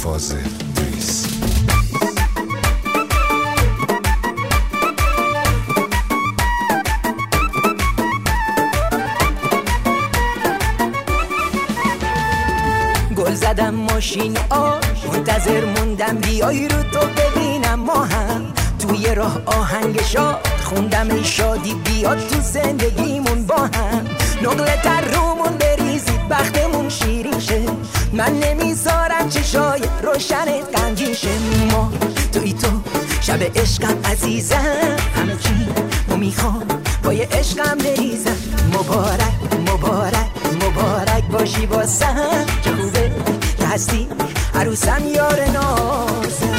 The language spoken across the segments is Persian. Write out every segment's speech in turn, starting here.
فاضل دویس. گل زدم ماشین منتظر موندم بیای رو تو ببینم ما هم توی راه آهنگ شاد خوندم ای شادی بیاد تو زندگیمون با هم نقل تر رومون بریزید بختمون شیرین شه من نمیذارم چشای روشنت غمگین شه ما توی تو شب عشقم عزیزم همه چی رو میخوام پای عشقم بریزم مبارک مبارک مبارک باشی واسم چه خوبه که هستی عروسم یار نازم.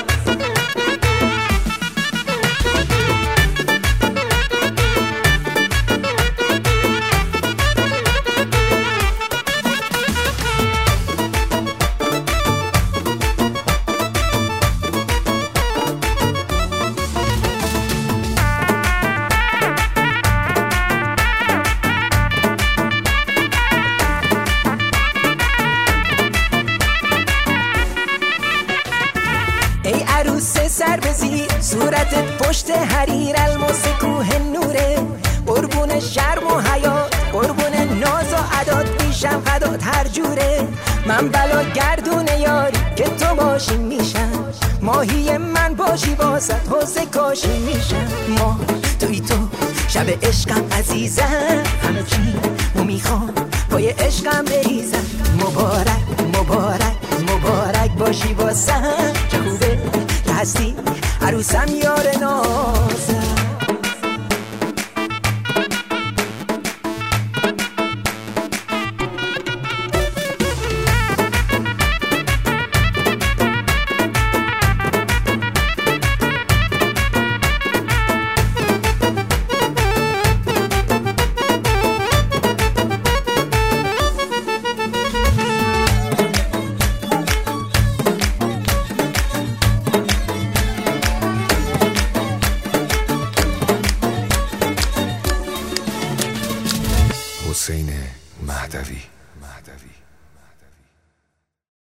ای عروس سر بزیر صورتت پشت حریر الماس کوه نوره قربون شرم و حیات قربون ناز و عداد میشم فدات هر جوره من بلا گردون یاری که تو باشی میشم ماهی من باشی واسط حوض کاشی میشم ما توی تو شب عشقم عزیزم همه چی رو میخوام پای عشقم بریزم مبارک مبارک مبارک باشی واسم چه خوبه که هستی عروسم یار نازم. حسین مهدوی.